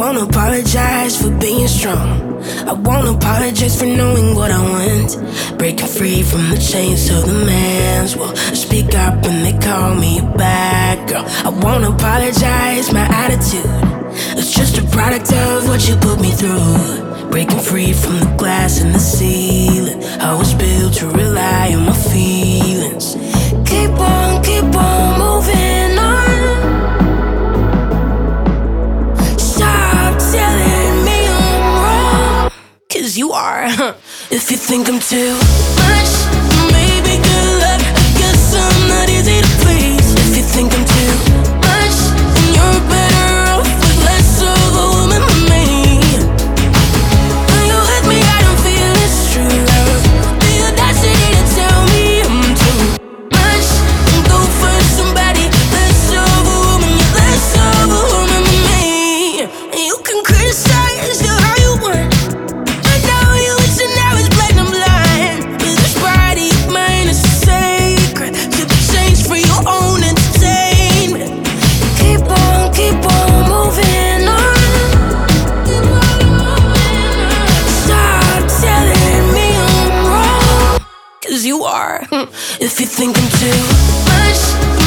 won't apologize for being strong. I won't apologize for knowing what I want. Breaking free from the chains of the man's will. Speak up when they call me a bad girl. I won't apologize, my attitude is just a product of what you put me through. Breaking free from the glass in the ceiling. I was built to rely on my feelings. Keep on moving on. Stop telling me I'm wrong, 'cause you are. If you think I'm too much, maybe good luck. I guess I'm not easy to please. If you think I'm too much, then you're better off with less of a woman than me. When you with me, I don't feel it's true love. The audacity to tell me I'm too much. Go for somebody less of a woman, you're less of a woman than me. And you can criticize how you want. I know you listen now, it's blatant I'm blind. But this body of mine is sacred to be changed for your own entertainment. Keep on moving on. Stop telling me I'm wrong, 'cause you are. If you think I'm too much,